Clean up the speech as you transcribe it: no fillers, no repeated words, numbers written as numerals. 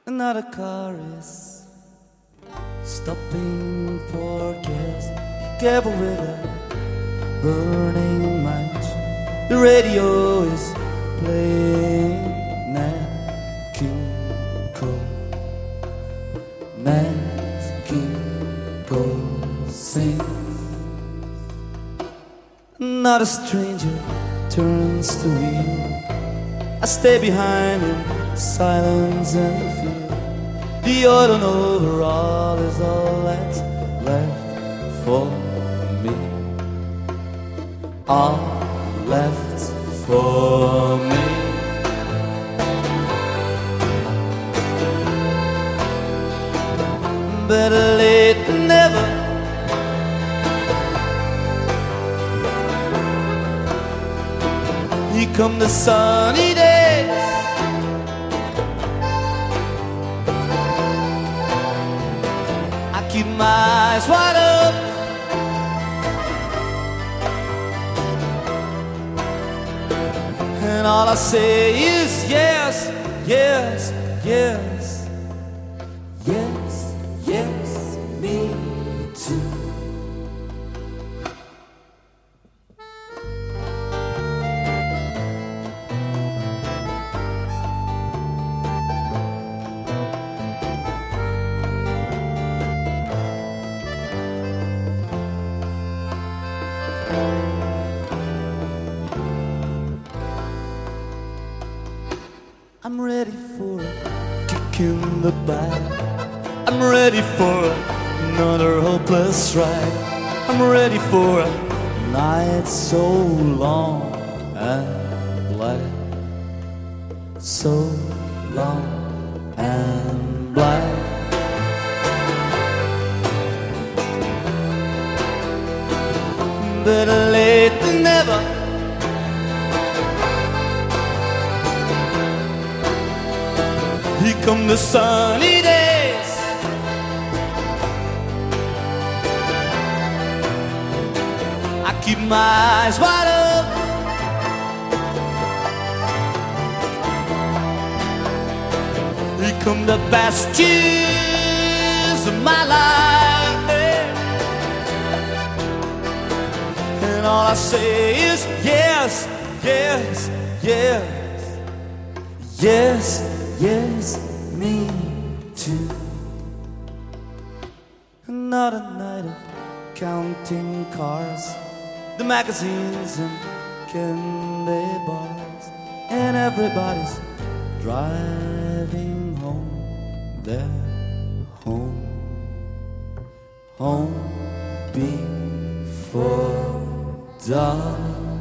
Another car is stopping for gas. Be careful with a burning match. The radio is playing Nat King Cole. Nat King Cole sings. Another stranger turns the wheel. I stay behind in silence and fear. The oil and overall is all that's left for me. All left for me. Better late than never. Here come the sunny days. I keep my eyes wide open. And all I say is yes, yes, yes, yes, yes, me too. I'm ready for a kick in the back. I'm ready for another hopeless ride. I'm ready for a night so long and black. So long and black. Better late than never. Here come the sunny days. I keep my eyes wide open. Here come the best years of my life, and all I say is yes, yes, yes, yes. Yes, me too. Another night of counting cars, the magazines and candy bars, and everybody's driving home. Their home, home before dark.